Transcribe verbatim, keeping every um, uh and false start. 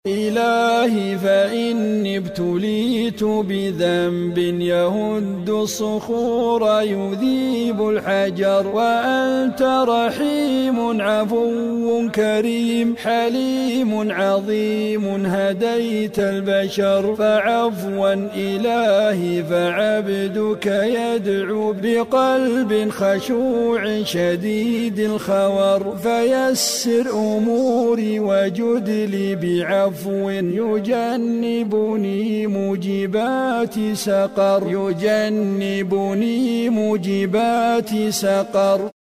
إلهي فإني ابتليت بذنب يهد الصخور يذيب الحجر، وأنت رحيم عفو كريم حليم عظيم هديت البشر، فعفوا إلهي فعبدك يدعو بقلب خشوع شديد الخور، فيسر أموري وجد لي بعفو عفو يجنبني موجبات سقر يجنبني موجبات سقر.